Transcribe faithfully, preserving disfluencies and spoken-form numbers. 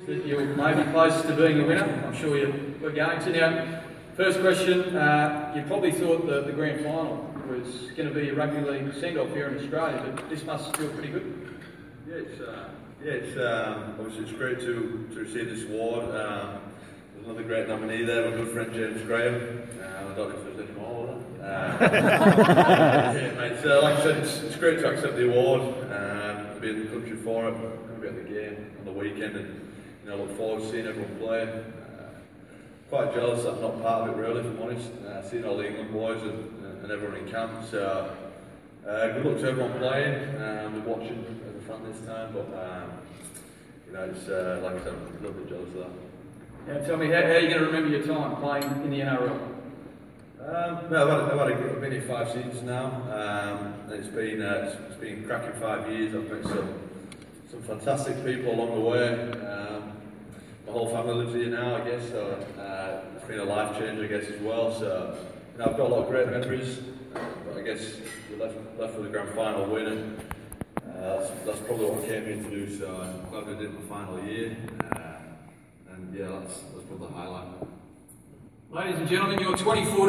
That you're maybe close to being a winner. I'm sure you were going to. Now, first question, uh, you probably thought that the grand final was going to be a rugby league send-off here in Australia, but this must feel pretty good. Yeah, it's, uh, yeah, it's um, obviously it's great to, to receive this award. Um, there's another great nominee there, my good friend James Graham. Uh, I don't know if there's any more. Uh, yeah, mate, so like I said, it's, it's great to accept the award, um, to be in the country for it. I'm going to be at the game on the weekend, and you know, look forward to seeing everyone play. Uh, quite jealous that I'm not part of it, really, if I'm honest. Uh, seeing all the England boys and, and everyone in camp. So, uh, good luck to everyone playing. Um, we're watching as a fan this time, but um, you know, it's uh, like I said, I'm a little bit jealous of that. Now, tell me, how, how are you going to remember your time playing in the N R L? Um, no, I've had, I've, had a, I've been here five seasons now, um, and it's been uh, it's, it's been cracking five years. I've met some some fantastic people along the way. Um, my whole family lives here now, I guess, so uh, it's been a life change, I guess, as well. So you know, I've got a lot of great memories, uh, but I guess we're left left with the grand final win, and uh, that's, that's probably what I came here to do. So I'm glad I did my final year, uh, and yeah, that's that's probably the highlight. Ladies and gentlemen, your twenty fourteen